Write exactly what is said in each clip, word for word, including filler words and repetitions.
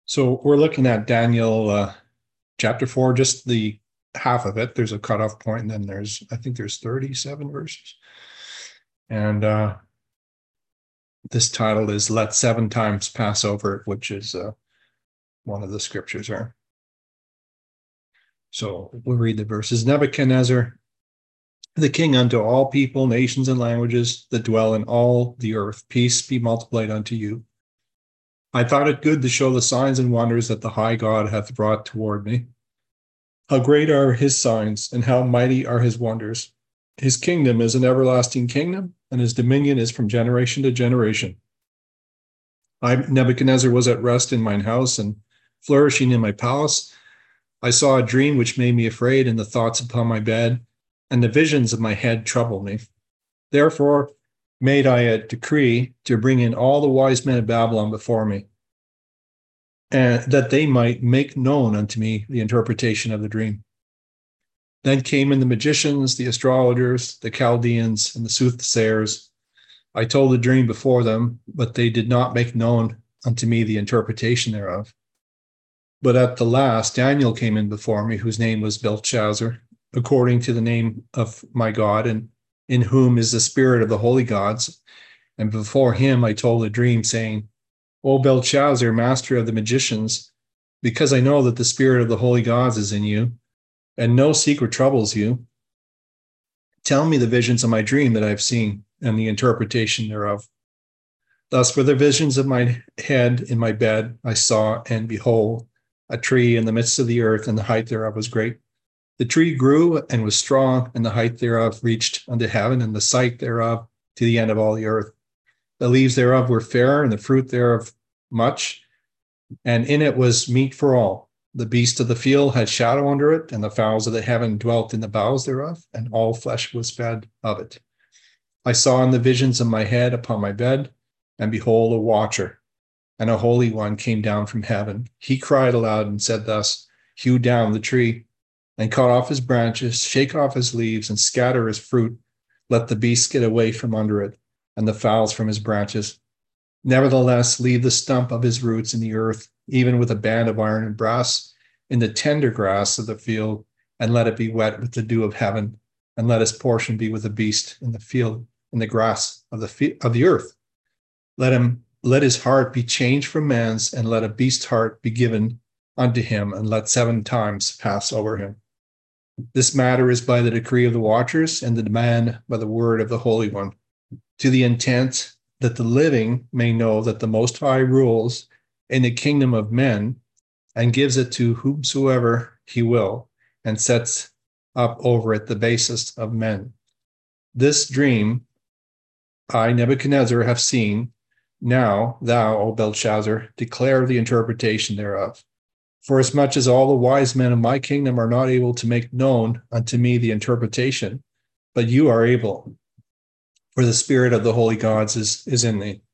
So we're looking at Daniel uh, chapter four, just the half of it. There's a cutoff point, and then there's, I think there's thirty-seven verses. And uh, this title is Let Seven Times Pass Over, which is uh, one of the scriptures there. So we'll read the verses. Nebuchadnezzar, the king unto all people, nations, and languages that dwell in all the earth, peace be multiplied unto you. I thought it good to show the signs and wonders that the high God hath brought toward me. How great are his signs, and how mighty are his wonders. His kingdom is an everlasting kingdom, and his dominion is from generation to generation. I, Nebuchadnezzar, was at rest in mine house, and flourishing in my palace. I saw a dream which made me afraid, and the thoughts upon my bed, and the visions of my head troubled me. Therefore made I a decree to bring in all the wise men of Babylon before me, and that they might make known unto me the interpretation of the dream. Then came in the magicians, the astrologers, the Chaldeans, and the soothsayers. I told the dream before them, but they did not make known unto me the interpretation thereof. But at the last, Daniel came in before me, whose name was Belteshazzar, according to the name of my God, and in whom is the spirit of the holy gods. And before him I told a dream, saying, O Belteshazzar, master of the magicians, because I know that the spirit of the holy gods is in you, and no secret troubles you, tell me the visions of my dream that I have seen, and the interpretation thereof. Thus for the visions of my head in my bed I saw, and behold, a tree in the midst of the earth, and the height thereof was great. The tree grew and was strong, and the height thereof reached unto heaven, and the sight thereof to the end of all the earth. The leaves thereof were fair, and the fruit thereof much, and in it was meat for all. The beast of the field had shadow under it, and the fowls of the heaven dwelt in the boughs thereof, and all flesh was fed of it. I saw in the visions of my head upon my bed, and behold, a watcher, and a holy one came down from heaven. He cried aloud and said thus, hew down the tree, and cut off his branches, shake off his leaves, and scatter his fruit. Let the beasts get away from under it, and the fowls from his branches. Nevertheless, leave the stump of his roots in the earth, even with a band of iron and brass, in the tender grass of the field, and let it be wet with the dew of heaven, and let his portion be with the beast in the field, in the grass of the fi- of the earth. Let him let his heart be changed from man's, and let a beast's heart be given unto him, and let seven times pass over him. This matter is by the decree of the watchers, and the demand by the word of the Holy One, to the intent that the living may know that the Most High rules in the kingdom of men, and gives it to whomsoever he will, and sets up over it the basest of men. This dream I, Nebuchadnezzar, have seen. Now thou, O Belshazzar, declare the interpretation thereof. For as much as all the wise men of my kingdom are not able to make known unto me the interpretation, but you are able, for the spirit of the holy gods is, is in thee.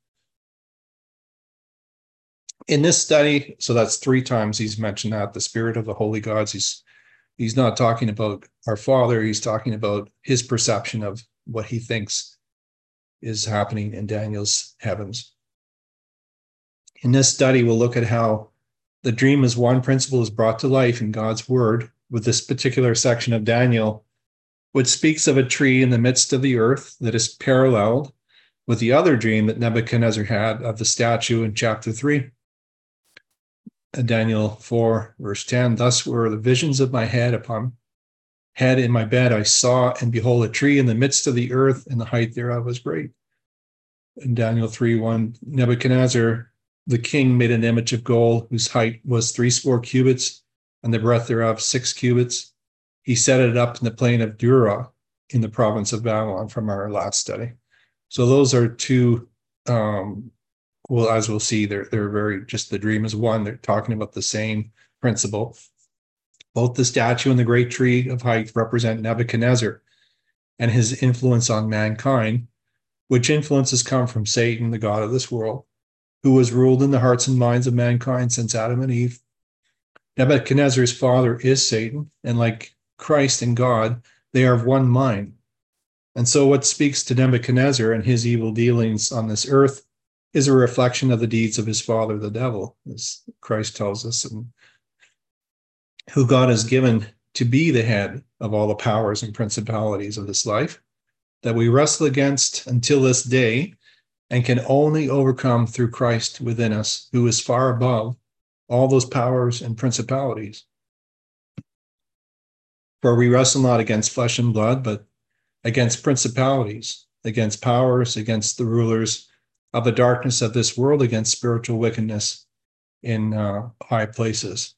In this study, so that's three times he's mentioned that, the spirit of the holy gods. He's he's not talking about our Father, he's talking about his perception of what he thinks is happening in Daniel's heavens. In this study, we'll look at how the dream as one principle is brought to life in God's word with this particular section of Daniel, which speaks of a tree in the midst of the earth that is paralleled with the other dream that Nebuchadnezzar had of the statue in chapter three. Daniel four, verse ten, thus were the visions of my head upon head in my bed. I saw, and behold, a tree in the midst of the earth, and the height thereof was great. In Daniel three, one, Nebuchadnezzar, the king, made an image of gold whose height was threescore cubits, and the breadth thereof six cubits. He set it up in the plain of Dura in the province of Babylon, from our last study. So those are two, um, well, as we'll see, they're, they're very, just the dream is one. They're talking about the same principle. Both the statue and the great tree of height represent Nebuchadnezzar and his influence on mankind, which influences come from Satan, the god of this world, who has ruled in the hearts and minds of mankind since Adam and Eve. Nebuchadnezzar's father is Satan, and like Christ and God, they are of one mind. And so what speaks to Nebuchadnezzar and his evil dealings on this earth is a reflection of the deeds of his father, the devil, as Christ tells us, and who God has given to be the head of all the powers and principalities of this life, that we wrestle against until this day and can only overcome through Christ within us, who is far above all those powers and principalities. For we wrestle not against flesh and blood, but against principalities, against powers, against the rulers of the darkness of this world, against spiritual wickedness in uh, high places.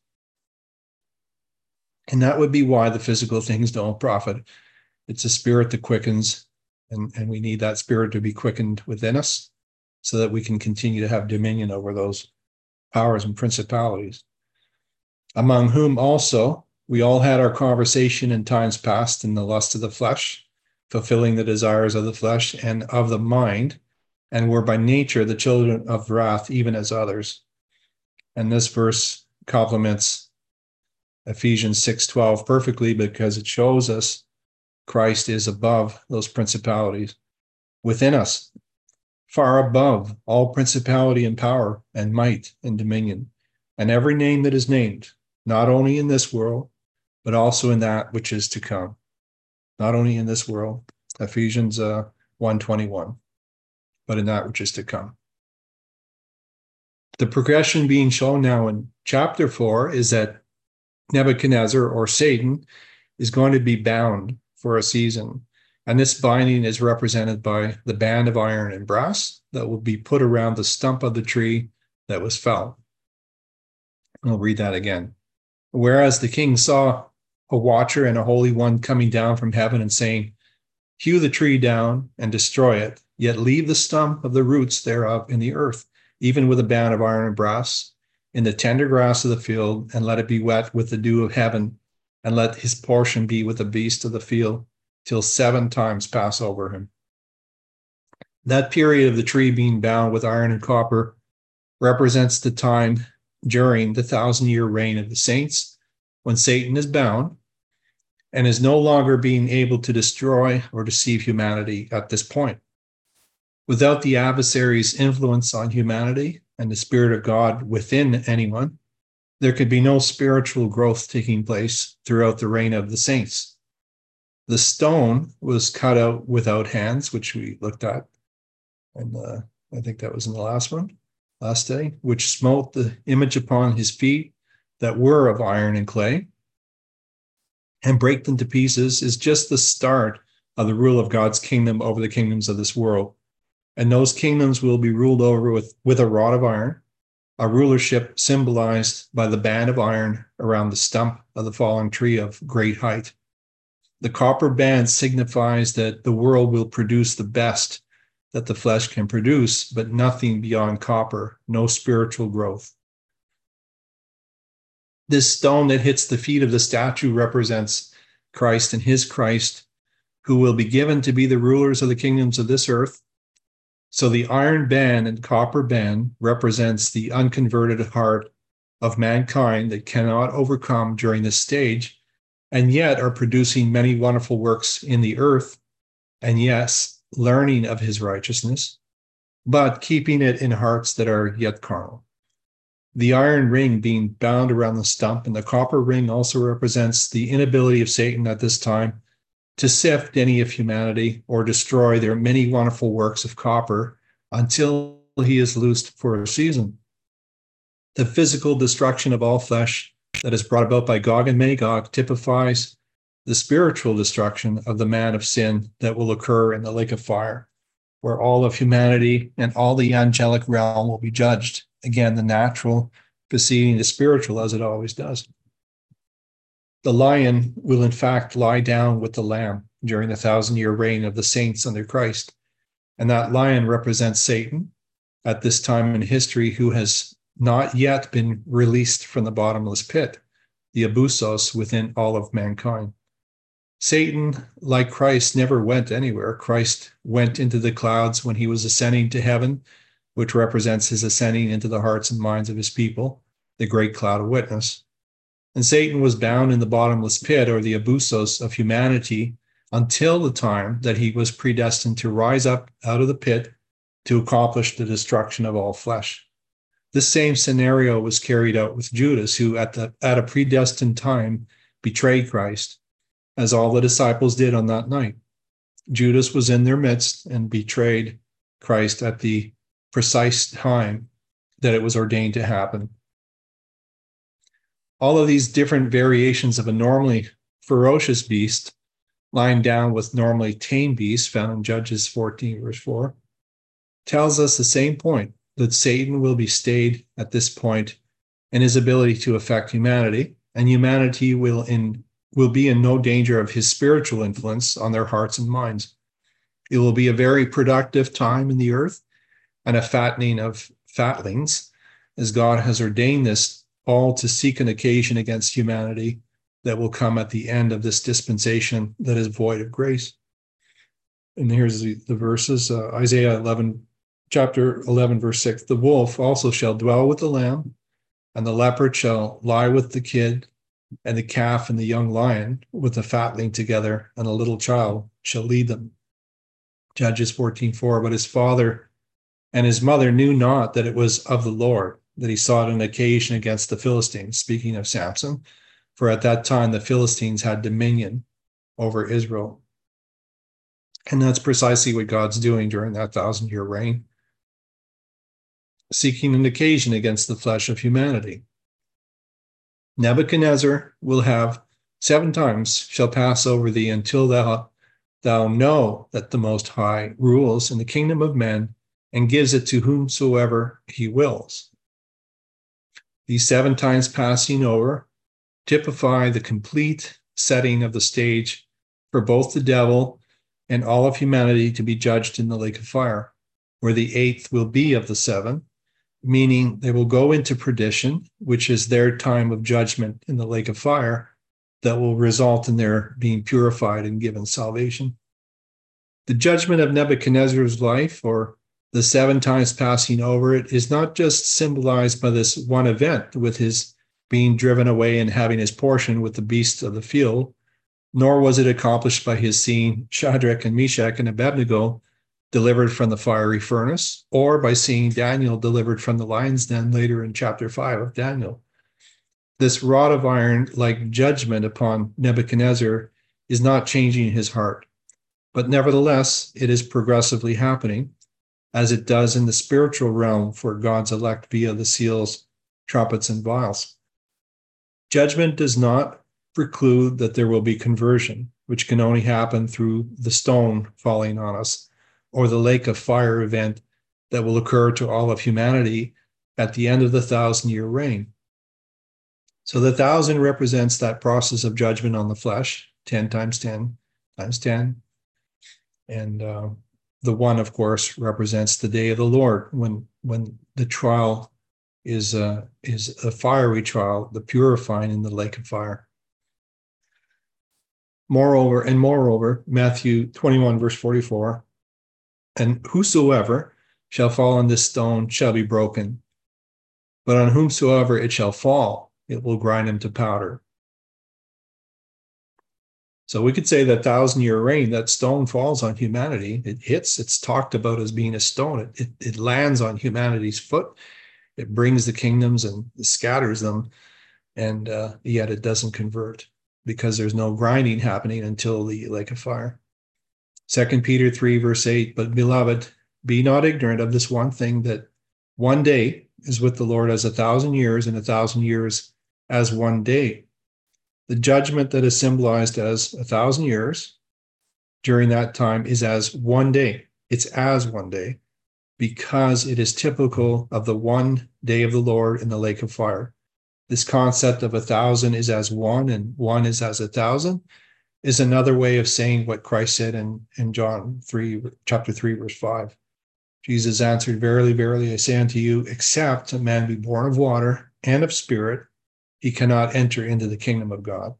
And that would be why the physical things don't profit. It's a spirit that quickens, and, and we need that spirit to be quickened within us so that we can continue to have dominion over those powers and principalities, among whom also we all had our conversation in times past in the lust of the flesh, fulfilling the desires of the flesh and of the mind, and were by nature the children of wrath, even as others. And this verse complements Ephesians six twelve perfectly, because it shows us Christ is above those principalities within us, far above all principality and power and might and dominion, and every name that is named, not only in this world, but also in that which is to come. Not only in this world, Ephesians uh, one twenty-one, but in that which is to come. The progression being shown now in chapter four is that Nebuchadnezzar, or Satan, is going to be bound for a season. And this binding is represented by the band of iron and brass that will be put around the stump of the tree that was felled. I'll read that again. Whereas the king saw a watcher and a holy one coming down from heaven and saying, hew the tree down and destroy it, yet leave the stump of the roots thereof in the earth, even with a band of iron and brass, in the tender grass of the field, and let it be wet with the dew of heaven, and let his portion be with the beast of the field, till seven times pass over him. That period of the tree being bound with iron and copper represents the time during the thousand-year reign of the saints, when Satan is bound and is no longer being able to destroy or deceive humanity at this point. Without the adversary's influence on humanity and the Spirit of God within anyone, there could be no spiritual growth taking place throughout the reign of the saints. The stone was cut out without hands, which we looked at, and uh, I think that was in the last one, last day, which smote the image upon his feet that were of iron and clay, and break them to pieces, is just the start of the rule of God's kingdom over the kingdoms of this world. And those kingdoms will be ruled over with, with a rod of iron, a rulership symbolized by the band of iron around the stump of the fallen tree of great height. The copper band signifies that the world will produce the best that the flesh can produce, but nothing beyond copper, no spiritual growth. This stone that hits the feet of the statue represents Christ and his Christ, who will be given to be the rulers of the kingdoms of this earth. So the iron band and copper band represents the unconverted heart of mankind that cannot overcome during this stage, and yet are producing many wonderful works in the earth, and yes, learning of his righteousness, but keeping it in hearts that are yet carnal. The iron ring being bound around the stump, and the copper ring also represents the inability of Satan at this time to sift any of humanity or destroy their many wonderful works of copper until he is loosed for a season. The physical destruction of all flesh that is brought about by Gog and Magog typifies the spiritual destruction of the man of sin that will occur in the lake of fire, where all of humanity and all the angelic realm will be judged. Again, the natural preceding the spiritual, as it always does. The lion will in fact lie down with the lamb during the thousand-year reign of the saints under Christ. And that lion represents Satan at this time in history, who has not yet been released from the bottomless pit, the abusos within all of mankind. Satan, like Christ, never went anywhere. Christ went into the clouds when he was ascending to heaven, which represents his ascending into the hearts and minds of his people, the great cloud of witness. And Satan was bound in the bottomless pit, or the abusos of humanity, until the time that he was predestined to rise up out of the pit to accomplish the destruction of all flesh. This same scenario was carried out with Judas, who at, the, at a predestined time betrayed Christ, as all the disciples did on that night. Judas was in their midst and betrayed Christ at the precise time that it was ordained to happen. All of these different variations of a normally ferocious beast lying down with normally tame beasts found in Judges fourteen, verse four, tells us the same point, that Satan will be stayed at this point in his ability to affect humanity, and humanity will in will be in no danger of his spiritual influence on their hearts and minds. It will be a very productive time in the earth and a fattening of fatlings, as God has ordained this all to seek an occasion against humanity that will come at the end of this dispensation that is void of grace. And here's the, the verses, uh, Isaiah eleven, chapter eleven, verse six, the wolf also shall dwell with the lamb, and the leopard shall lie with the kid, and the calf and the young lion with the fatling together, and a little child shall lead them. Judges fourteen four, but his father and his mother knew not that it was of the Lord, that he sought an occasion against the Philistines, speaking of Samson, for at that time the Philistines had dominion over Israel. And that's precisely what God's doing during that thousand-year reign, seeking an occasion against the flesh of humanity. Nebuchadnezzar will have seven times shall pass over thee until thou, thou know that the Most High rules in the kingdom of men and gives it to whomsoever he wills. These seven times passing over typify the complete setting of the stage for both the devil and all of humanity to be judged in the lake of fire, where the eighth will be of the seven, meaning they will go into perdition, which is their time of judgment in the lake of fire that will result in their being purified and given salvation. The judgment of Nebuchadnezzar's life, or the seven times passing over it, is not just symbolized by this one event with his being driven away and having his portion with the beasts of the field, nor was it accomplished by his seeing Shadrach and Meshach and Abednego delivered from the fiery furnace, or by seeing Daniel delivered from the lion's den later in chapter five of Daniel. This rod of iron, like judgment upon Nebuchadnezzar, is not changing his heart, but nevertheless, it is progressively happening, as it does in the spiritual realm for God's elect via the seals, trumpets, and vials. Judgment does not preclude that there will be conversion, which can only happen through the stone falling on us, or the lake of fire event that will occur to all of humanity at the end of the thousand-year reign. So the thousand represents that process of judgment on the flesh, ten times ten times ten. And uh, the one, of course, represents the day of the Lord, when, when the trial is, uh, is a fiery trial, the purifying in the lake of fire. Moreover, and moreover, Matthew twenty-one, verse forty-four, and whosoever shall fall on this stone shall be broken, but on whomsoever it shall fall, it will grind him to powder. So we could say that thousand-year reign, that stone falls on humanity. It hits, it's talked about as being a stone. It, it, it lands on humanity's foot. It brings the kingdoms and scatters them, and uh, yet it doesn't convert, because there's no grinding happening until the lake of fire. Second Peter three, verse eight, but beloved, be not ignorant of this one thing, that one day is with the Lord as a thousand years, and a thousand years as one day. The judgment that is symbolized as a thousand years during that time is as one day. It's as one day, because it is typical of the one day of the Lord in the lake of fire. This concept of a thousand is as one and one is as a thousand is another way of saying what Christ said in, in John three, chapter three, verse five. Jesus answered, verily, verily, I say unto you, except a man be born of water and of spirit, he cannot enter into the kingdom of God.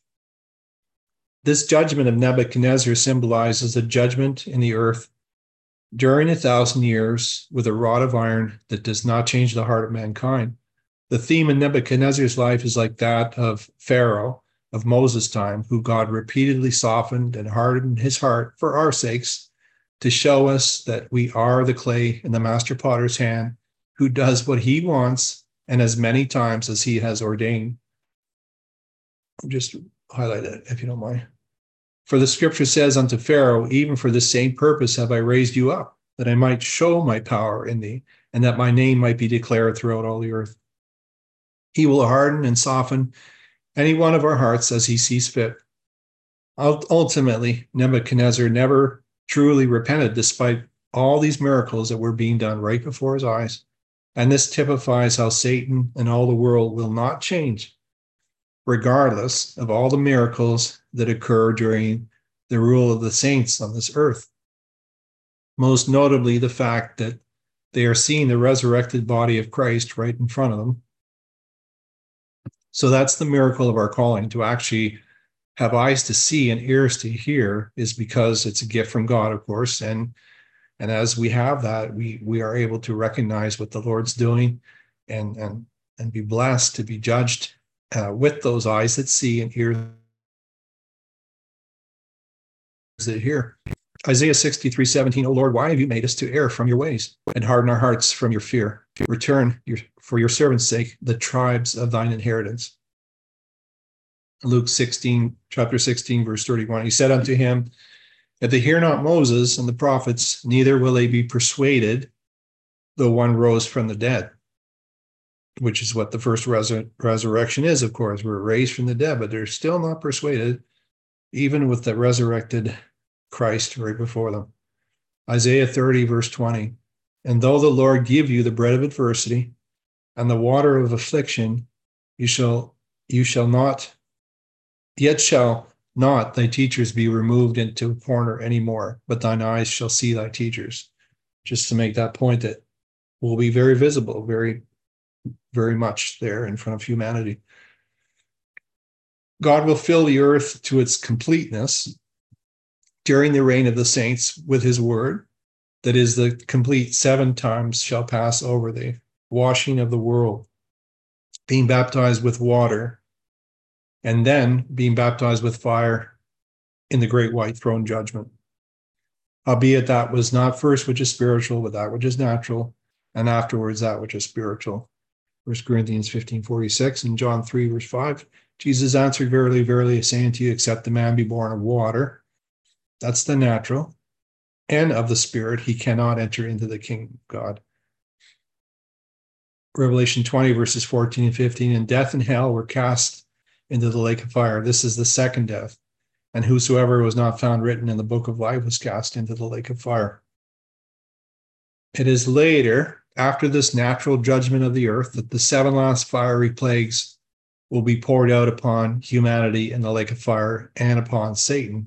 This judgment of Nebuchadnezzar symbolizes a judgment in the earth during a thousand years with a rod of iron that does not change the heart of mankind. The theme in Nebuchadnezzar's life is like that of Pharaoh of Moses' time, who God repeatedly softened and hardened his heart for our sakes to show us that we are the clay in the master potter's hand, who does what he wants and as many times as he has ordained. Just highlight it if you don't mind. For the scripture says unto Pharaoh, even for this same purpose have I raised you up, that I might show my power in thee, and that my name might be declared throughout all the earth. He will harden and soften any one of our hearts as he sees fit. Ultimately, Nebuchadnezzar never truly repented despite all these miracles that were being done right before his eyes. And this typifies how Satan and all the world will not change, regardless of all the miracles that occur during the rule of the saints on this earth. Most notably, the fact that they are seeing the resurrected body of Christ right in front of them. So that's the miracle of our calling, to actually have eyes to see and ears to hear, is because it's a gift from God, of course. And, and as we have that, we, we are able to recognize what the Lord's doing and, and, and be blessed to be judged uh, with those eyes that see and ears that hear. Isaiah sixty-three seventeen, O Lord, why have you made us to err from your ways and harden our hearts from your fear? Return your, for your servant's sake the tribes of thine inheritance. Luke sixteen, chapter sixteen, verse thirty-one, he said unto him, if they hear not Moses and the prophets, neither will they be persuaded, though one rose from the dead. Which is what the first resur- resurrection is, of course. We're raised from the dead, but they're still not persuaded, even with the resurrected Christ right before them. Isaiah thirty, verse twenty, and though the Lord give you the bread of adversity and the water of affliction, you shall, you shall not, yet shall not thy teachers be removed into a corner anymore, but thine eyes shall see thy teachers. Just to make that point, that will be very visible, very, very much there in front of humanity. God will fill the earth to its completeness during the reign of the saints with his word, that is the complete seven times shall pass over the washing of the world, being baptized with water, and then being baptized with fire in the great white throne judgment. Albeit that was not first which is spiritual, but that which is natural, and afterwards that which is spiritual. First Corinthians fifteen forty-six and John three, verse five. Jesus answered, verily, verily, I say unto you, except the man be born of water, that's the natural, and of the Spirit, he cannot enter into the kingdom of God. Revelation twenty, verses fourteen and fifteen, and death and hell were cast into the lake of fire. This is the second death. And whosoever was not found written in the book of life was cast into the lake of fire. It is later, after this natural judgment of the earth, that the seven last fiery plagues will be poured out upon humanity in the lake of fire and upon Satan.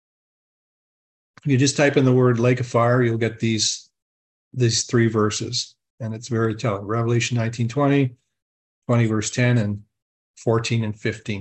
If you just type in the word lake of fire, you'll get these, these three verses, and it's very telling. Revelation nineteen twenty, twenty verse ten, and fourteen and fifteen.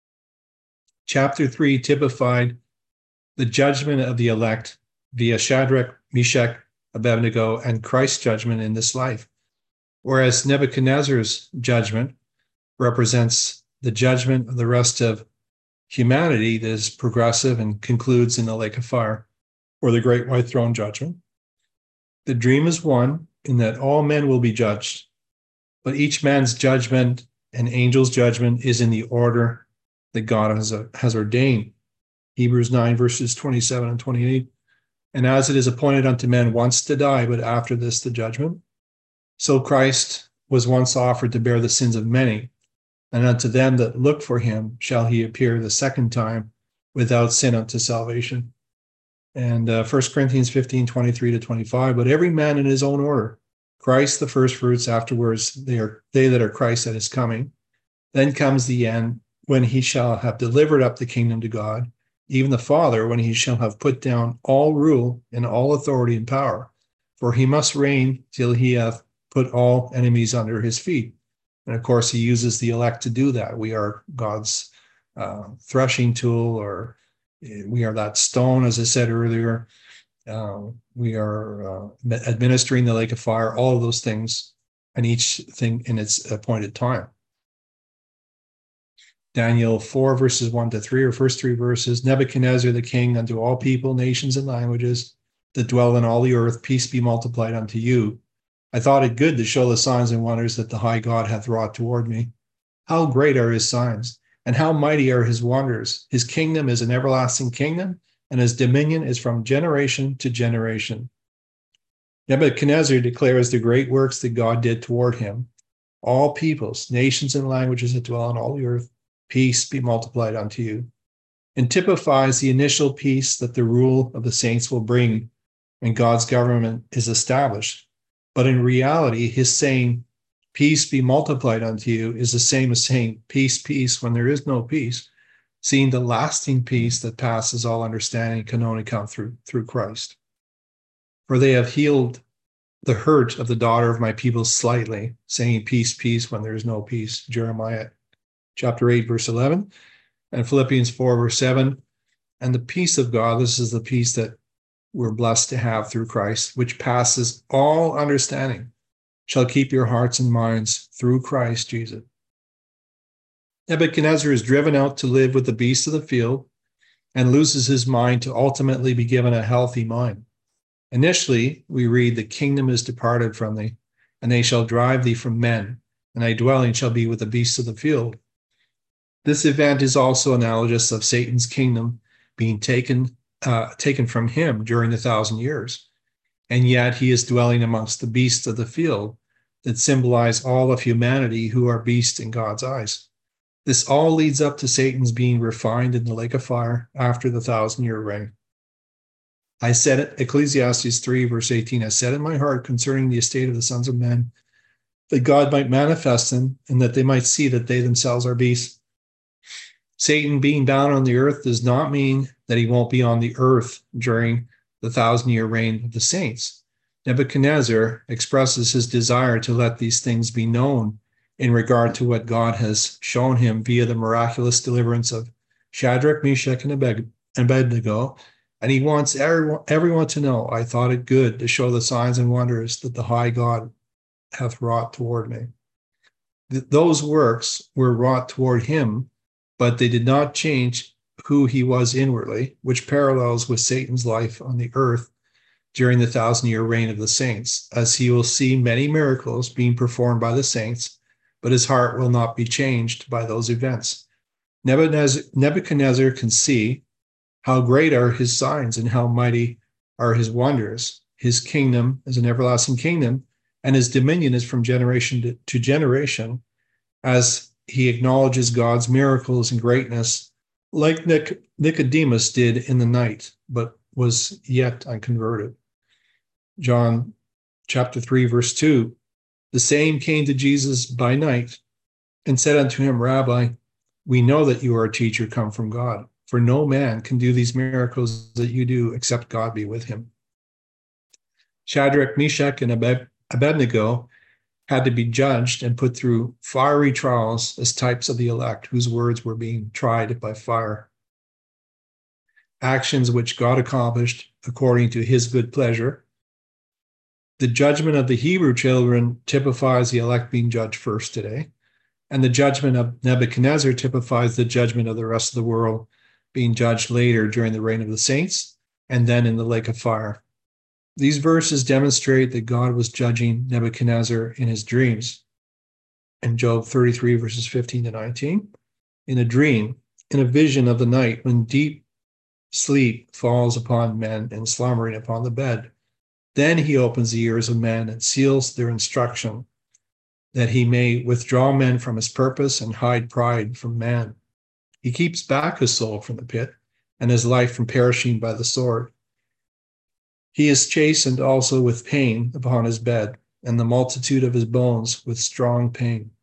Chapter three typified the judgment of the elect via Shadrach, Meshach, Abednego, and Christ's judgment in this life, whereas Nebuchadnezzar's judgment represents the judgment of the rest of humanity that is progressive and concludes in the lake of fire, or the great white throne judgment. The dream is one in that all men will be judged, but each man's judgment and angel's judgment is in the order that God has, uh, has ordained. Hebrews nine, verses twenty-seven and twenty-eight. And as it is appointed unto men once to die, but after this the judgment, so Christ was once offered to bear the sins of many, and unto them that look for him shall he appear the second time without sin unto salvation. And uh, First Corinthians fifteen, twenty-three to twenty-five, but every man in his own order, Christ the first fruits, afterwards they are they that are Christ at his coming. Then comes the end, when he shall have delivered up the kingdom to God, even the Father, when he shall have put down all rule and all authority and power. For he must reign till he hath put all enemies under his feet. And of course, he uses the elect to do that. We are God's uh, threshing tool, or we are that stone, as I said earlier. Uh, we are uh, administering the lake of fire, all of those things, and each thing in its appointed time. Daniel four, verses one to three, or first three verses. Nebuchadnezzar the king unto all people, nations, and languages that dwell in all the earth, peace be multiplied unto you. I thought it good to show the signs and wonders that the high God hath wrought toward me. How great are his signs, and how mighty are his wonders. His kingdom is an everlasting kingdom, and his dominion is from generation to generation. Nebuchadnezzar declares the great works that God did toward him. All peoples, nations, and languages that dwell on all the earth, peace be multiplied unto you. And typifies the initial peace that the rule of the saints will bring when God's government is established. But in reality, his saying, peace be multiplied unto you, is the same as saying peace, peace, when there is no peace, seeing the lasting peace that passes all understanding can only come through, through Christ. For they have healed the hurt of the daughter of my people slightly, saying peace, peace, when there is no peace. Jeremiah chapter eight, verse eleven, and Philippians four, verse seven. And the peace of God, this is the peace that we're blessed to have through Christ, which passes all understanding, shall keep your hearts and minds through Christ Jesus. Nebuchadnezzar is driven out to live with the beasts of the field and loses his mind to ultimately be given a healthy mind. Initially, we read, the kingdom is departed from thee, and they shall drive thee from men, and thy dwelling shall be with the beasts of the field. This event is also analogous of Satan's kingdom being taken, uh, taken from him during the thousand years. And yet he is dwelling amongst the beasts of the field that symbolize all of humanity who are beasts in God's eyes. This all leads up to Satan's being refined in the lake of fire after the thousand-year reign. I said it, Ecclesiastes three, verse eighteen, I said in my heart concerning the estate of the sons of men, that God might manifest them, and that they might see that they themselves are beasts. Satan being bound on the earth does not mean that he won't be on the earth during the thousand-year reign of the saints. Nebuchadnezzar expresses his desire to let these things be known in regard to what God has shown him via the miraculous deliverance of Shadrach, Meshach, and Abednego, and he wants everyone, everyone to know, I thought it good to show the signs and wonders that the high God hath wrought toward me. Th- those works were wrought toward him, but they did not change who he was inwardly, which parallels with Satan's life on the earth during the thousand-year reign of the saints, as he will see many miracles being performed by the saints, but his heart will not be changed by those events. Nebuchadnezzar, Nebuchadnezzar can see how great are his signs and how mighty are his wonders. His kingdom is an everlasting kingdom, and his dominion is from generation to, to generation, as he acknowledges God's miracles and greatness, like Nic- Nicodemus did in the night, but was yet unconverted. John chapter three, verse two, the same came to Jesus by night and said unto him, Rabbi, we know that you are a teacher come from God, for no man can do these miracles that you do except God be with him. Shadrach, Meshach, and Abed- Abednego had to be judged and put through fiery trials as types of the elect whose words were being tried by fire. Actions which God accomplished according to his good pleasure. The judgment of the Hebrew children typifies the elect being judged first today, and the judgment of Nebuchadnezzar typifies the judgment of the rest of the world being judged later during the reign of the saints and then in the lake of fire. These verses demonstrate that God was judging Nebuchadnezzar in his dreams. In Job thirty-three, verses fifteen to nineteen, in a dream, in a vision of the night, when deep sleep falls upon men and slumbering upon the bed, then he opens the ears of men and seals their instruction, that he may withdraw men from his purpose and hide pride from man. He keeps back his soul from the pit and his life from perishing by the sword. He is chastened also with pain upon his bed, and the multitude of his bones with strong pain.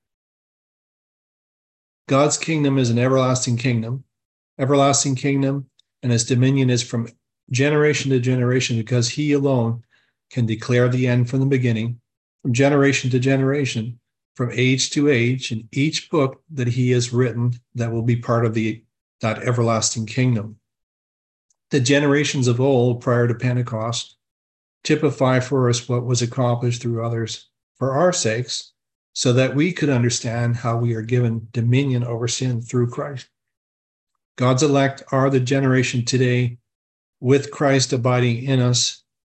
God's kingdom is an everlasting kingdom, everlasting kingdom, and his dominion is from generation to generation, because he alone can declare the end from the beginning, from generation to generation, from age to age, in each book that he has written that will be part of the that everlasting kingdom. The generations of old, prior to Pentecost, typify for us what was accomplished through others for our sakes, so that we could understand how we are given dominion over sin through Christ. God's elect are the generation today with Christ abiding in us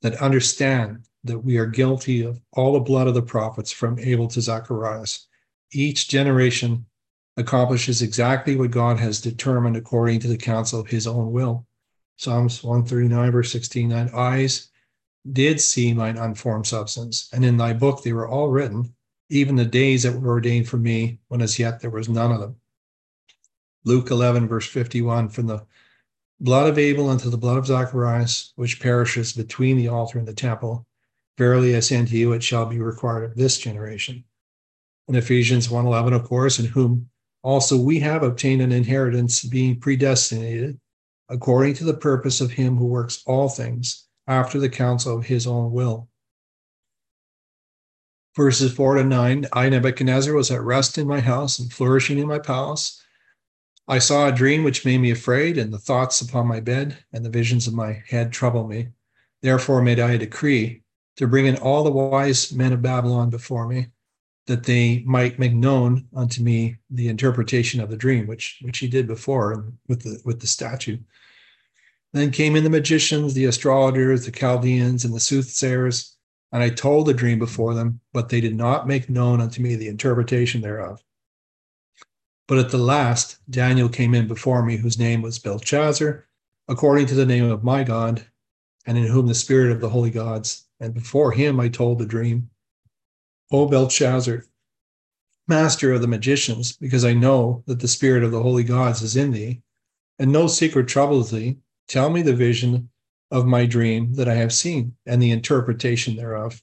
that understand that we are guilty of all the blood of the prophets from Abel to Zacharias. Each generation accomplishes exactly what God has determined according to the counsel of his own will. Psalms one thirty-nine, verse sixteen, thine eyes did see mine unformed substance, and in thy book they were all written, even the days that were ordained for me, when as yet there was none of them. Luke eleven, verse fifty-one, from the blood of Abel unto the blood of Zacharias, which perishes between the altar and the temple, verily I say unto you, it shall be required of this generation. In Ephesians one eleven, of course, in whom also we have obtained an inheritance, being predestinated according to the purpose of him who works all things after the counsel of his own will. Verses four to nine, I, Nebuchadnezzar, was at rest in my house and flourishing in my palace. I saw a dream which made me afraid, and the thoughts upon my bed and the visions of my head troubled me. Therefore made I a decree to bring in all the wise men of Babylon before me, that they might make known unto me the interpretation of the dream, which, which he did before with the, with the statue. Then came in the magicians, the astrologers, the Chaldeans, and the soothsayers, and I told the dream before them, but they did not make known unto me the interpretation thereof. But at the last, Daniel came in before me, whose name was Belshazzar, according to the name of my God, and in whom the spirit of the holy gods. And before him I told the dream. O Belshazzar, master of the magicians, because I know that the spirit of the holy gods is in thee, and no secret troubles thee, tell me the vision of my dream that I have seen, and the interpretation thereof.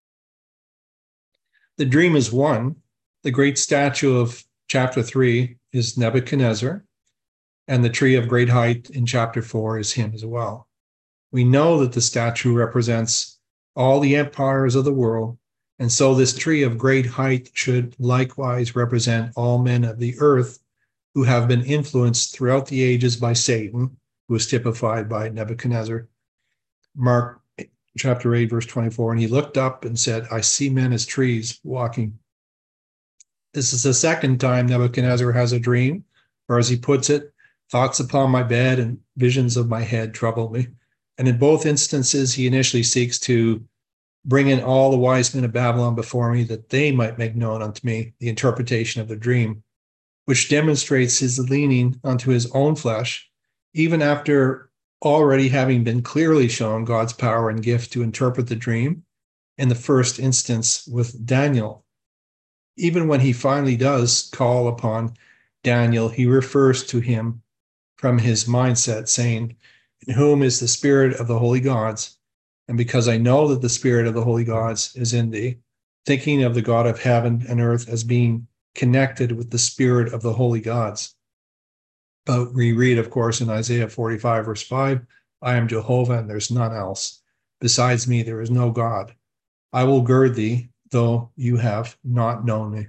The dream is one. The great statue of chapter three is Nebuchadnezzar, and the tree of great height in chapter four is him as well. We know that the statue represents all the empires of the world, and so this tree of great height should likewise represent all men of the earth who have been influenced throughout the ages by Satan, who is typified by Nebuchadnezzar. Mark chapter eight, verse twenty-four, and he looked up and said, I see men as trees walking. This is the second time Nebuchadnezzar has a dream, or as he puts it, thoughts upon my bed and visions of my head trouble me. And in both instances, he initially seeks to bring in all the wise men of Babylon before me, that they might make known unto me the interpretation of the dream, which demonstrates his leaning unto his own flesh, even after already having been clearly shown God's power and gift to interpret the dream in the first instance with Daniel. Even when he finally does call upon Daniel, he refers to him from his mindset, saying, in whom is the spirit of the holy gods, and because I know that the spirit of the holy gods is in thee, thinking of the God of heaven and earth as being connected with the spirit of the holy gods. But we read, of course, in Isaiah forty-five, verse five, I am Jehovah, and there's none else. Besides me, there is no God. I will gird thee, though you have not known me.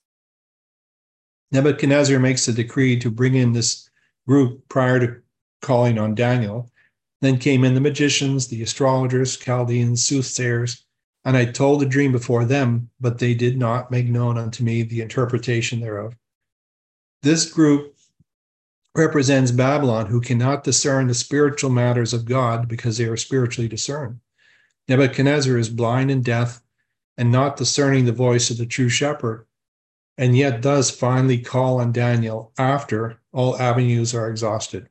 Nebuchadnezzar makes a decree to bring in this group prior to calling on Daniel. Then came in the magicians, the astrologers, Chaldeans, soothsayers, and I told the dream before them, but they did not make known unto me the interpretation thereof. This group represents Babylon, who cannot discern the spiritual matters of God because they are spiritually discerned. Nebuchadnezzar is blind and deaf and not discerning the voice of the true shepherd, and yet does finally call on Daniel after all avenues are exhausted,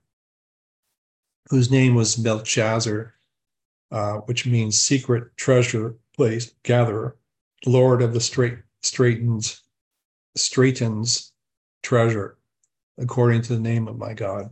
whose name was Belshazzar, uh, which means secret treasure place gatherer, Lord of the straight, straightens, straightens treasure, according to the name of my God.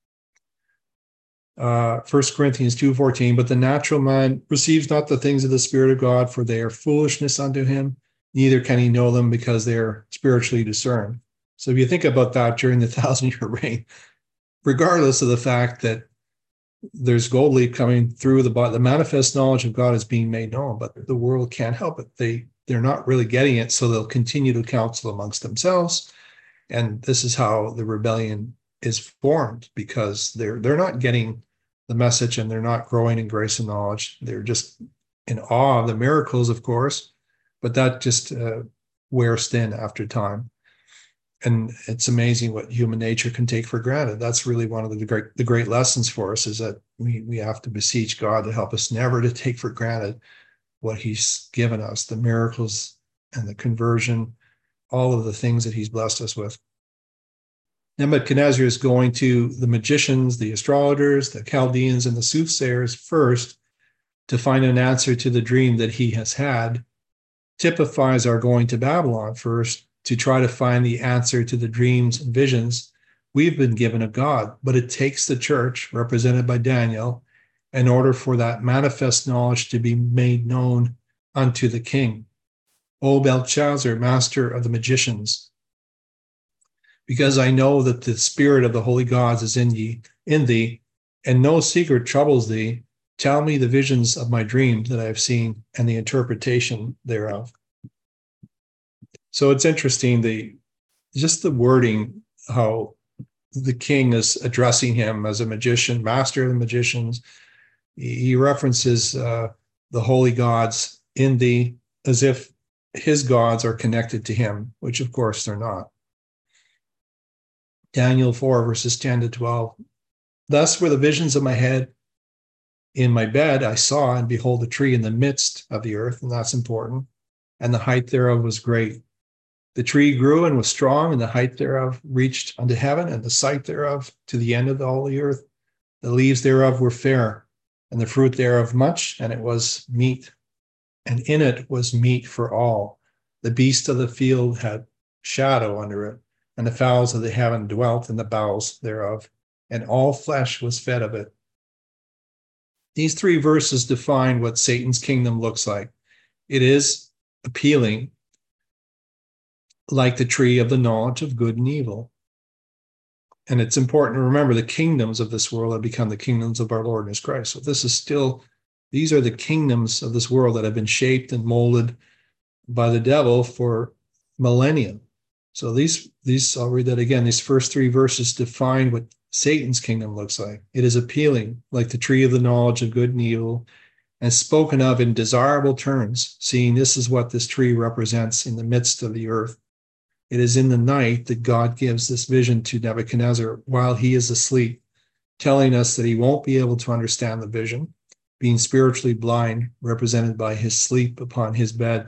Uh, First Corinthians two fourteen, but the natural man receives not the things of the Spirit of God, for they are foolishness unto him, neither can he know them because they are spiritually discerned. So if you think about that during the thousand-year reign, regardless of the fact that there's gold leaf coming through the body, the manifest knowledge of God is being made known, but the world can't help it. They, they're not really getting it, so they'll continue to counsel amongst themselves. And this is how the rebellion is formed, because they're they're not getting the message and they're not growing in grace and knowledge. They're just in awe of the miracles, of course, but that just uh, wears thin after time. And it's amazing what human nature can take for granted. That's really one of the great, the great lessons for us, is that we, we have to beseech God to help us never to take for granted what he's given us, the miracles and the conversion, all of the things that he's blessed us with. Nebuchadnezzar is going to the magicians, the astrologers, the Chaldeans, and the soothsayers first to find an answer to the dream that he has had. Typifies our going to Babylon first to try to find the answer to the dreams and visions we've been given of God. But it takes the church, represented by Daniel, in order for that manifest knowledge to be made known unto the king. O Belshazzar, master of the magicians, because I know that the spirit of the holy gods is in ye, in thee, and no secret troubles thee, tell me the visions of my dreams that I have seen and the interpretation thereof. So it's interesting, the just the wording, how the king is addressing him as a magician, master of the magicians. He references uh, the holy gods in thee as if his gods are connected to him, which of course they're not. Daniel four, verses ten to twelve. Thus were the visions of my head. In my bed I saw, and behold, a tree in the midst of the earth, and that's important, and the height thereof was great. The tree grew and was strong, and the height thereof reached unto heaven, and the sight thereof to the end of all the earth. The leaves thereof were fair, and the fruit thereof much, and it was meat, and in it was meat for all. The beasts of the field had shadow under it, and the fowls of the heaven dwelt in the boughs thereof, and all flesh was fed of it. These three verses define what Satan's kingdom looks like. It is appealing, like the tree of the knowledge of good and evil. And it's important to remember the kingdoms of this world have become the kingdoms of our Lord and his Christ. So this is still, these are the kingdoms of this world that have been shaped and molded by the devil for millennia. So these, these, I'll read that again. These first three verses define what Satan's kingdom looks like. It is appealing, like the tree of the knowledge of good and evil, and spoken of in desirable terms, seeing this is what this tree represents in the midst of the earth. It is in the night that God gives this vision to Nebuchadnezzar while he is asleep, telling us that he won't be able to understand the vision, being spiritually blind, represented by his sleep upon his bed.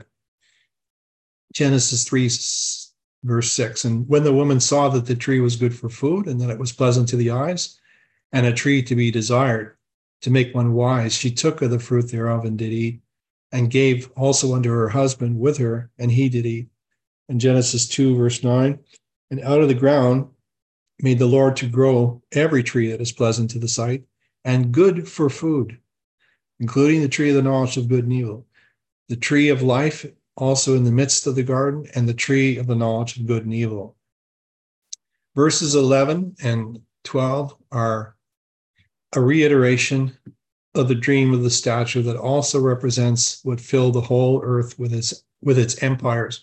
Genesis three, verse six, and when the woman saw that the tree was good for food, and that it was pleasant to the eyes, and a tree to be desired, to make one wise, she took of the fruit thereof and did eat, and gave also unto her husband with her, and he did eat. In Genesis two, verse nine, and out of the ground made the Lord to grow every tree that is pleasant to the sight, and good for food, including the tree of the knowledge of good and evil, the tree of life also in the midst of the garden, and the tree of the knowledge of good and evil. Verses eleven and twelve are a reiteration of the dream of the statue that also represents what filled the whole earth with its, with its empires.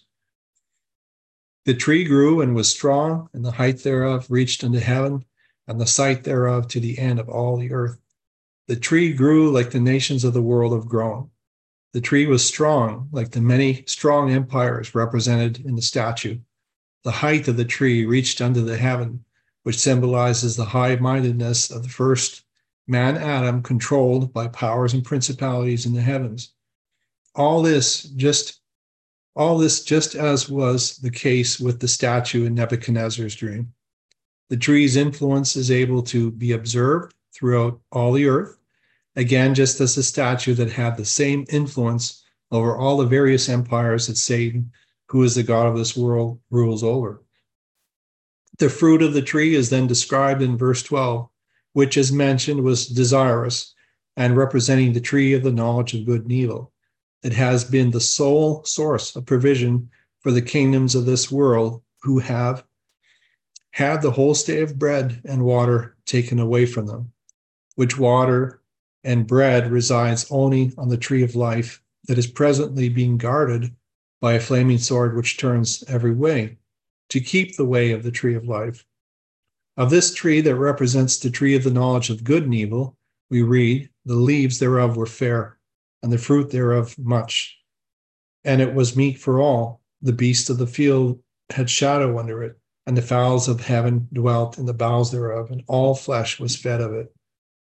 The tree grew and was strong, and the height thereof reached unto heaven, and the sight thereof to the end of all the earth. The tree grew like the nations of the world have grown. The tree was strong, like the many strong empires represented in the statue. The height of the tree reached unto the heaven, which symbolizes the high-mindedness of the first man Adam, controlled by powers and principalities in the heavens. All this just, all this just as was the case with the statue in Nebuchadnezzar's dream. The tree's influence is able to be observed throughout all the earth, again, just as the statue that had the same influence over all the various empires that Satan, who is the god of this world, rules over. The fruit of the tree is then described in verse twelve, which, as mentioned, was desirous and representing the tree of the knowledge of good and evil. It has been the sole source of provision for the kingdoms of this world, who have had the whole stay of bread and water taken away from them, which water and bread resides only on the tree of life that is presently being guarded by a flaming sword which turns every way, to keep the way of the tree of life. Of this tree that represents the tree of the knowledge of good and evil, we read, the leaves thereof were fair, and the fruit thereof much. And it was meat for all. The beasts of the field had shadow under it, and the fowls of heaven dwelt in the bowels thereof, and all flesh was fed of it.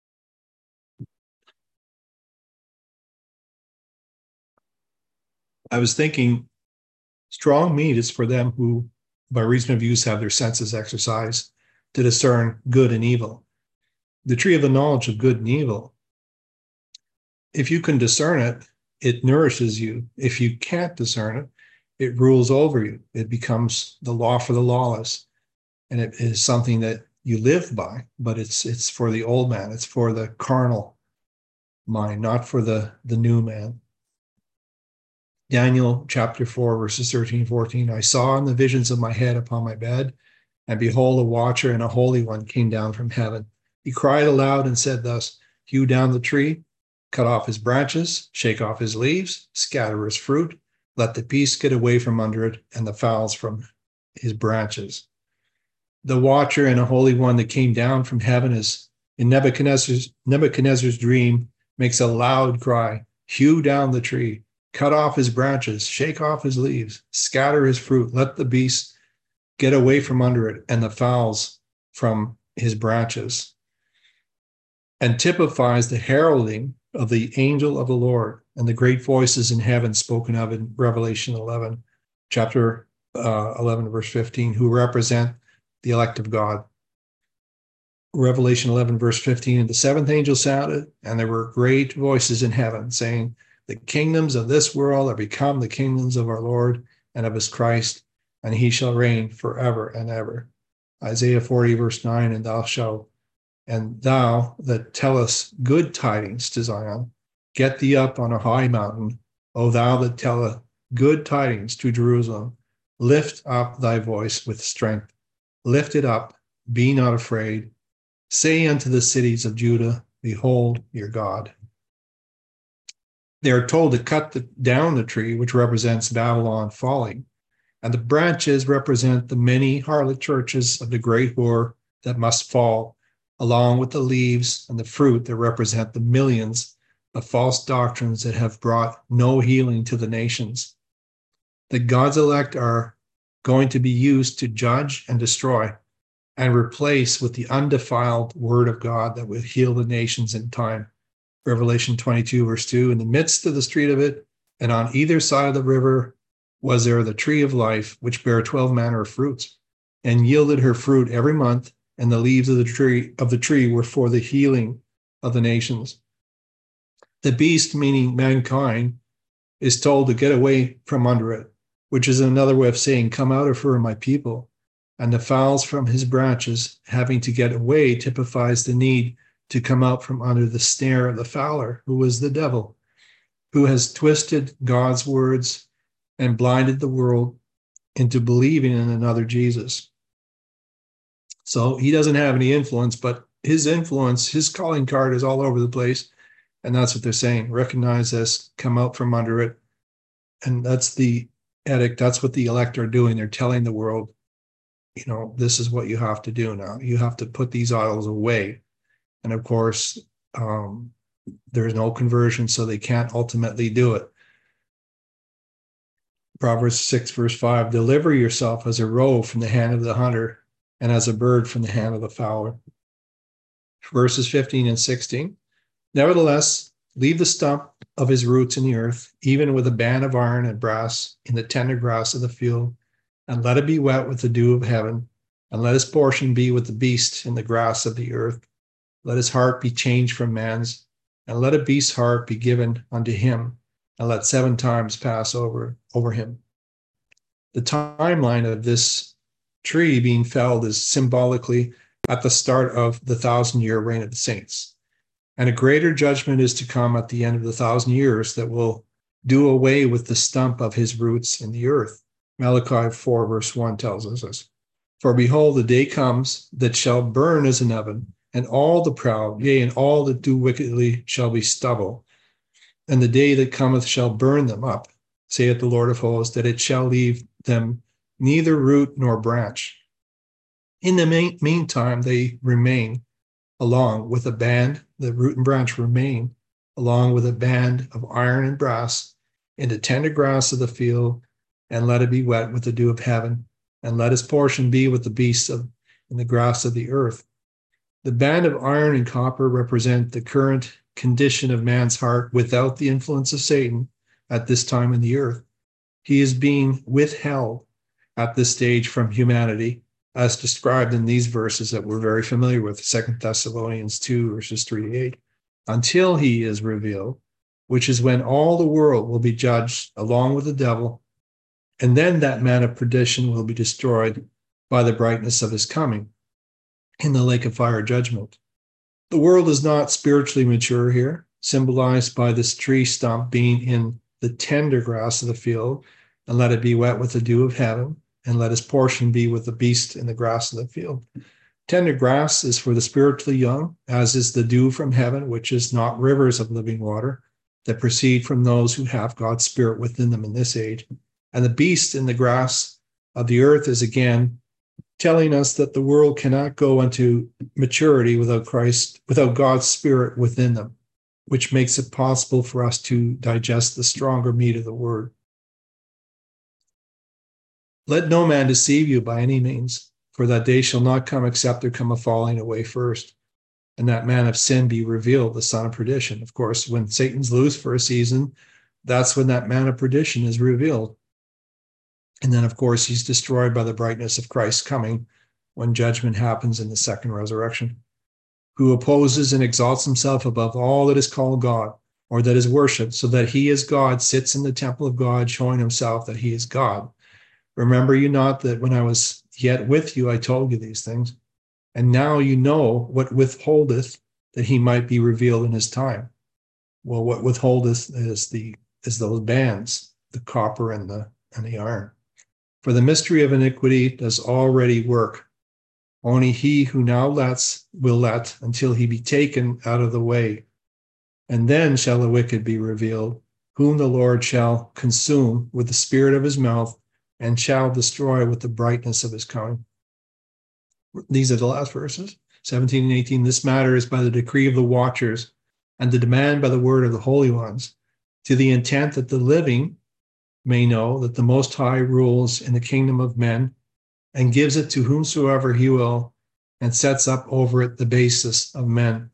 I was thinking, strong meat is for them who, by reason of use, have their senses exercised to discern good and evil. The tree of the knowledge of good and evil, if you can discern it, it nourishes you. If you can't discern it, it rules over you. It becomes the law for the lawless. And it is something that you live by, but it's it's for the old man. It's for the carnal mind, not for the, the new man. Daniel chapter four, verses thirteen, fourteen. I saw in the visions of my head upon my bed, and behold, a watcher and a holy one came down from heaven. He cried aloud and said thus, hew down the tree, cut off his branches, shake off his leaves, scatter his fruit, let the beasts get away from under it, and the fowls from his branches. The watcher and a holy one that came down from heaven is in Nebuchadnezzar's, Nebuchadnezzar's dream, makes a loud cry, hew down the tree, cut off his branches, shake off his leaves, scatter his fruit, let the beasts get away from under it, and the fowls from his branches. And typifies the heralding of the angel of the Lord and the great voices in heaven spoken of in Revelation eleven, chapter uh, eleven, verse fifteen, who represent the elect of God. Revelation eleven, verse fifteen, and the seventh angel sounded, and there were great voices in heaven saying, the kingdoms of this world are become the kingdoms of our Lord and of his Christ, and he shall reign forever and ever. Isaiah forty, verse nine, and thou shalt, and thou that tellest good tidings to Zion, get thee up on a high mountain, O thou that tellest good tidings to Jerusalem, lift up thy voice with strength, lift it up, be not afraid. Say unto the cities of Judah, behold your God. They are told to cut the, down the tree, which represents Babylon falling, and the branches represent the many harlot churches of the great whore that must fall, along with the leaves and the fruit that represent the millions of false doctrines that have brought no healing to the nations. The God's elect are going to be used to judge and destroy and replace with the undefiled word of God that will heal the nations in time. Revelation twenty-two, verse two, in the midst of the street of it, and on either side of the river, was there the tree of life, which bare twelve manner of fruits, and yielded her fruit every month, and the leaves of the tree of the tree were for the healing of the nations. The beast, meaning mankind, is told to get away from under it, which is another way of saying, come out of her, my people. And the fowls from his branches, having to get away, typifies the need to come out from under the snare of the fowler, who is the devil, who has twisted God's words and blinded the world into believing in another Jesus. So he doesn't have any influence, but his influence, his calling card is all over the place. And that's what they're saying. Recognize this, come out from under it. And that's the edict. That's what the elect are doing. They're telling the world, you know, this is what you have to do now. You have to put these idols away. And of course, um, there's no conversion, so they can't ultimately do it. Proverbs six, verse five, deliver yourself as a roe from the hand of the hunter, and as a bird from the hand of the fowler. Verses fifteen and sixteen, nevertheless, leave the stump of his roots in the earth, even with a band of iron and brass in the tender grass of the field, and let it be wet with the dew of heaven, and let his portion be with the beast in the grass of the earth. Let his heart be changed from man's, and let a beast's heart be given unto him, and let seven times pass over, over him. The timeline of this tree being felled is symbolically at the start of the thousand-year reign of the saints. And a greater judgment is to come at the end of the thousand years that will do away with the stump of his roots in the earth. Malachi four, verse one tells us this. For behold, the day comes that shall burn as an oven, and all the proud, yea, and all that do wickedly shall be stubble. And the day that cometh shall burn them up, saith the Lord of hosts, that it shall leave them neither root nor branch. In the main, meantime, they remain along with a band, the root and branch remain along with a band of iron and brass in the tender grass of the field, and let it be wet with the dew of heaven. and let his portion be with the beasts of in the grass of the earth. The band of iron and copper represent the current condition of man's heart without the influence of Satan at this time in the earth. He is being withheld at this stage from humanity, as described in these verses that we're very familiar with, Second Thessalonians two, verses three to eight, until he is revealed, which is when all the world will be judged along with the devil, and then that man of perdition will be destroyed by the brightness of his coming in the lake of fire judgment. The world is not spiritually mature here, symbolized by this tree stump being in the tender grass of the field, and let it be wet with the dew of heaven, and let his portion be with the beast in the grass of the field. Tender grass is for the spiritually young, as is the dew from heaven, which is not rivers of living water that proceed from those who have God's Spirit within them in this age. And the beast in the grass of the earth is again telling us that the world cannot go into maturity without Christ, without God's Spirit within them, which makes it possible for us to digest the stronger meat of the word. Let no man deceive you by any means, for that day shall not come except there come a falling away first, and that man of sin be revealed, the son of perdition. Of course, when Satan's loose for a season, that's when that man of perdition is revealed. And then, of course, he's destroyed by the brightness of Christ's coming when judgment happens in the second resurrection, who opposes and exalts himself above all that is called God or that is worshipped, so that he as God sits in the temple of God, showing himself that he is God. Remember you not that when I was yet with you, I told you these things, and now you know what withholdeth, that he might be revealed in his time. Well, what withholdeth is the is those bands, the copper and the and the iron. For the mystery of iniquity does already work. Only he who now lets will let until he be taken out of the way. And then shall the wicked be revealed, whom the Lord shall consume with the spirit of his mouth, and shall destroy with the brightness of his coming. These are the last verses, seventeen and eighteen. This matter is by the decree of the watchers, and the demand by the word of the holy ones, to the intent that the living may know that the Most High rules in the kingdom of men, and gives it to whomsoever he will, and sets up over it the basis of men.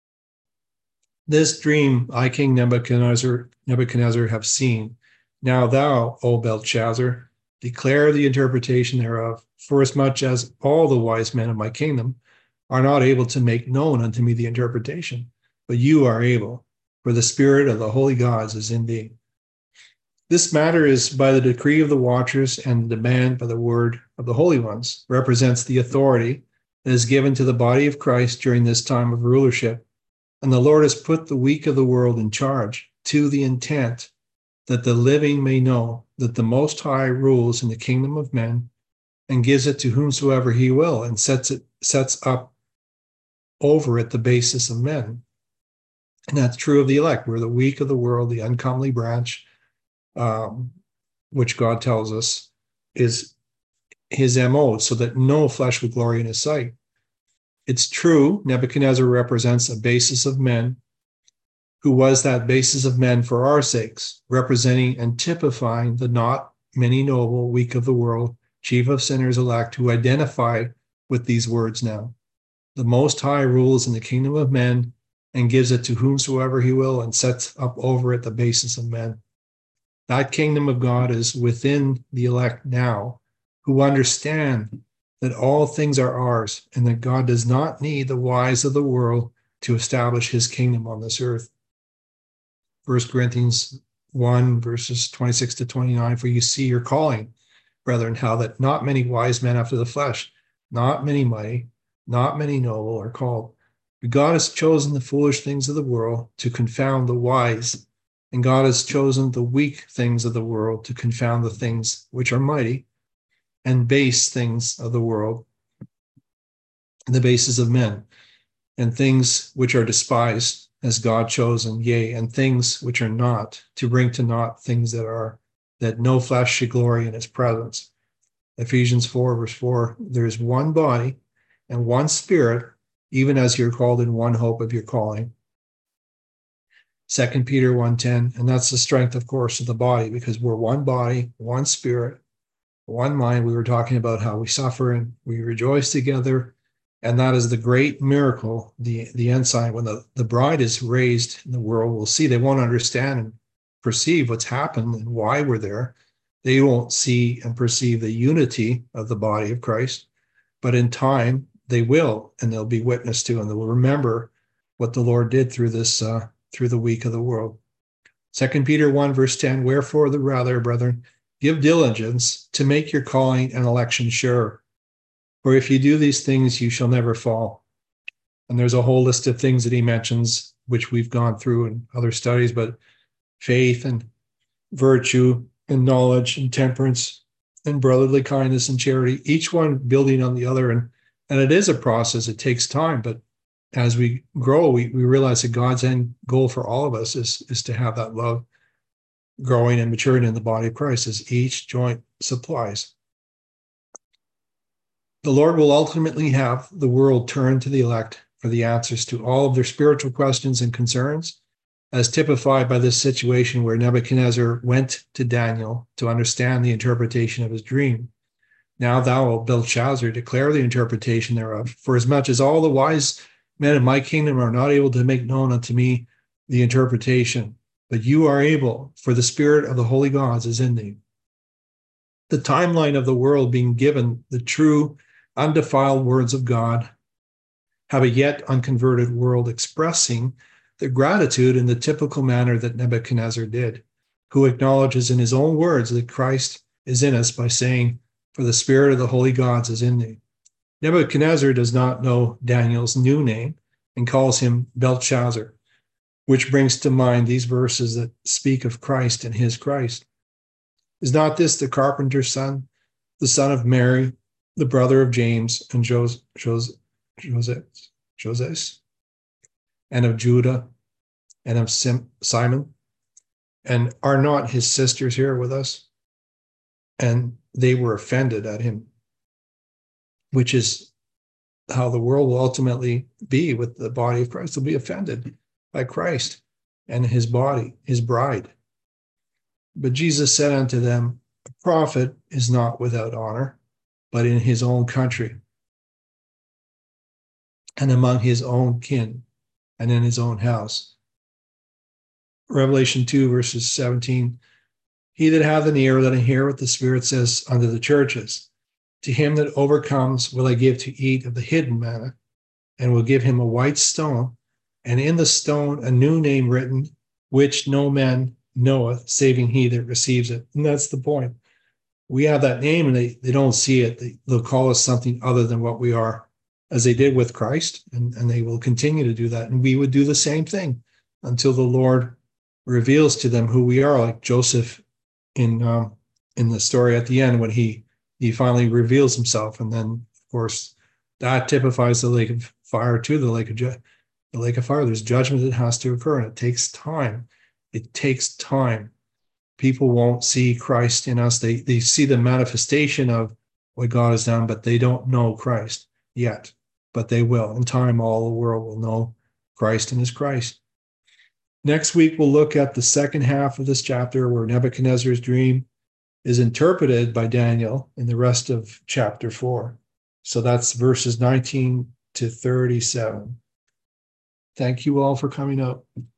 This dream I, King Nebuchadnezzar, Nebuchadnezzar, have seen. Now thou, O Belshazzar, declare the interpretation thereof, forasmuch as all the wise men of my kingdom are not able to make known unto me the interpretation, but you are able, for the spirit of the holy gods is in thee. This matter is by the decree of the watchers, and the demand by the word of the holy ones represents the authority that is given to the body of Christ during this time of rulership. And the Lord has put the weak of the world in charge, to the intent that the living may know that the Most High rules in the kingdom of men, and gives it to whomsoever he will, and sets it sets up over it the basis of men. And that's true of the elect. We're the weak of the world, the uncomely branch, um, which God tells us is his M O, so that no flesh would glory in his sight. It's true, Nebuchadnezzar represents a basis of men, who was that basis of men for our sakes, representing and typifying the not many noble, weak of the world, chief of sinners elect, who identify with these words now. The Most High rules in the kingdom of men, and gives it to whomsoever he will, and sets up over it the basis of men. That kingdom of God is within the elect now, who understand that all things are ours, and that God does not need the wise of the world to establish his kingdom on this earth. First Corinthians one, verses twenty-six to twenty-nine, for you see your calling, brethren, how that not many wise men after the flesh, not many mighty, not many noble are called. But God has chosen the foolish things of the world to confound the wise, and God has chosen the weak things of the world to confound the things which are mighty, and base things of the world, the bases of men, and things which are despised, as God chosen, yea, and things which are not, to bring to naught things that are, that no flesh should glory in his presence. Ephesians four, verse four, there is one body and one spirit, even as you're called in one hope of your calling. Second Peter one ten, and that's the strength, of course, of the body, because we're one body, one spirit, one mind. We were talking about how we suffer and we rejoice together. And that is the great miracle, the, the ensign. When the, the bride is raised in the world, will see. They won't understand and perceive what's happened and why we're there. They won't see and perceive the unity of the body of Christ. But in time, they will, and they'll be witness to, and they'll remember what the Lord did through this, uh, through the week of the world. Second Peter one, verse ten, wherefore the rather, brethren, give diligence to make your calling and election sure. For if you do these things, you shall never fall. And there's a whole list of things that he mentions, which we've gone through in other studies, but faith and virtue and knowledge and temperance and brotherly kindness and charity, each one building on the other. And, and it is a process. It takes time, but as we grow, we, we realize that God's end goal for all of us is, is to have that love growing and maturing in the body of Christ as each joint supplies. The Lord will ultimately have the world turn to the elect for the answers to all of their spiritual questions and concerns, as typified by this situation where Nebuchadnezzar went to Daniel to understand the interpretation of his dream. Now thou, O Belshazzar, declare the interpretation thereof, for as much as all the wise men of my kingdom are not able to make known unto me the interpretation, but you are able, for the spirit of the holy gods is in thee. The timeline of the world being given the true, undefiled words of God, have a yet unconverted world expressing their gratitude in the typical manner that Nebuchadnezzar did, who acknowledges in his own words that Christ is in us by saying, for the spirit of the holy gods is in thee. Nebuchadnezzar does not know Daniel's new name and calls him Belshazzar, which brings to mind these verses that speak of Christ and his Christ. Is not this the carpenter's son, the son of Mary, the brother of James and Joseph, Joseph, Joseph, and of Judah, and of Sim, Simon? And are not his sisters here with us? And they were offended at him, which is how the world will ultimately be with the body of Christ. They'll be offended by Christ and his body, his bride. But Jesus said unto them, a prophet is not without honor, but in his own country, and among his own kin, and in his own house. Revelation two, verses seventeen, he that hath an ear, let him hear what the Spirit says unto the churches. To him that overcomes will I give to eat of the hidden manna, and will give him a white stone, and in the stone a new name written, which no man knoweth, saving he that receives it. And that's the point. We have that name and they, they don't see it. They, they'll call us something other than what we are, as they did with Christ, and, and they will continue to do that. And we would do the same thing until the Lord reveals to them who we are, like Joseph in um, in the story at the end when he he finally reveals himself. And then, of course, that typifies the lake of fire to the lake of ju- the lake of fire. There's judgment that has to occur, and it takes time. It takes time. People won't see Christ in us. They they see the manifestation of what God has done, but they don't know Christ yet. But they will. In time, all the world will know Christ and his Christ. Next week, we'll look at the second half of this chapter where Nebuchadnezzar's dream is interpreted by Daniel in the rest of chapter four. So that's verses nineteen to thirty-seven. Thank you all for coming out.